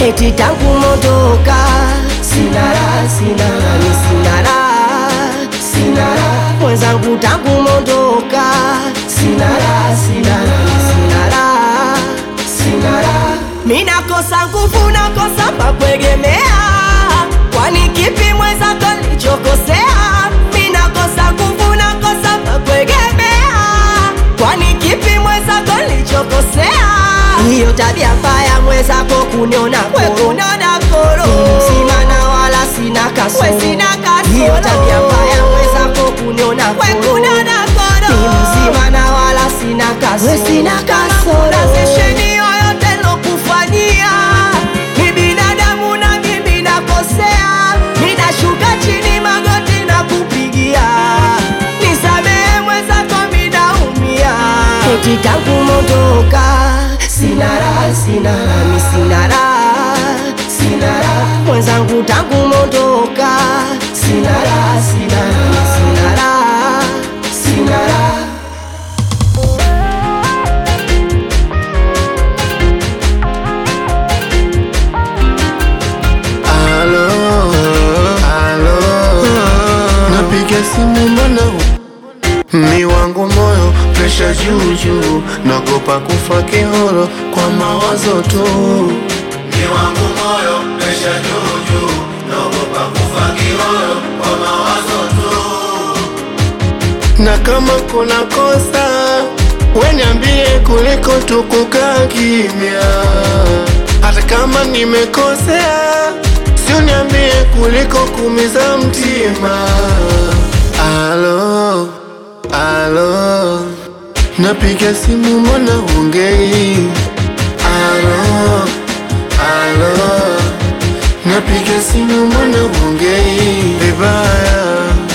eti tangu mondoka sina raha, sina raha, ni sina raha, sina raha. Mwenzangu tangu mondoka sina raha, sina raha, ni sina raha, sina raha. Mina kosa nguvu, nakosa pa kuegemea, kwani kipi mwenzako nilichokosea? Mina kosa nguvu, nakosa pa kuegemea, kwani kipi mwenzako nilichokosea? Hiyo tabia mbaya mwenzako kuniona koro, mzima na wala sina kasoro. Hiyo tabia mbaya mwenzako kuniona koro, mzima na wala sina kasoro. Sesheni yoyote lokufanyia, ni binadamu na mimi nakosea, ninashuka chini magoti na kupigia, nisamehe mwenzako minaumia. Eti tangu mondoka sina raha, sina raha, mi sina raha, sina raha. Mwenzangu tangu mondoka sina raha, sina raha, mi sina raha, sina raha. Alo, alo, napiga simu mbona mi wangu moyo presha juu, nagopa kufa kihoro kwa mawazo tu. Mi wangu moyo presha juu, nagopa kufa kihoro kwa mawazo tu. Na kama kuna kosa we niambie kuliko tukukaa kimya, hata kama nimekosea sio niambie kuliko kumiza mtima. Alo, alo, napiga simu mbona ongei? Alo, alo, napiga simu mbona ongei? Vibaya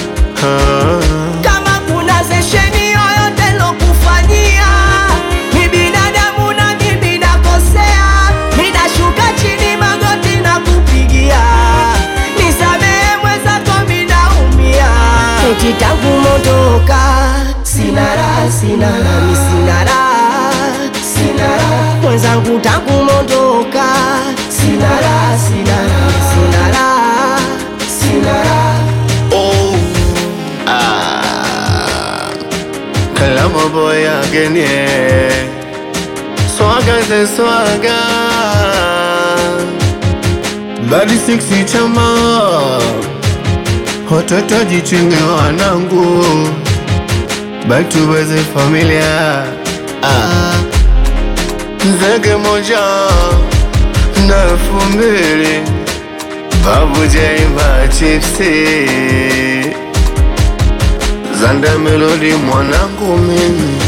Kama kuna sesheni yoyote lokufanyia, ni binadamu na mimi nakosea, ninashuka chini magoti na kupigia, nisamehe mwenzako minaumia. Eti tangu mondoka sina raha, sina raha, mi sina raha, sina raha. Mwenzangu tangu mondoka sina raha, sina raha, mi sina raha, sina raha. oh, Kalama boy again, yeah. Swaga ze swaga, badi siksi chama, watoto jichunge wanangu, batu weze familia. Nzege moja na 2000, babu jaima chipsi, Zanda Melody mwanangu mimi.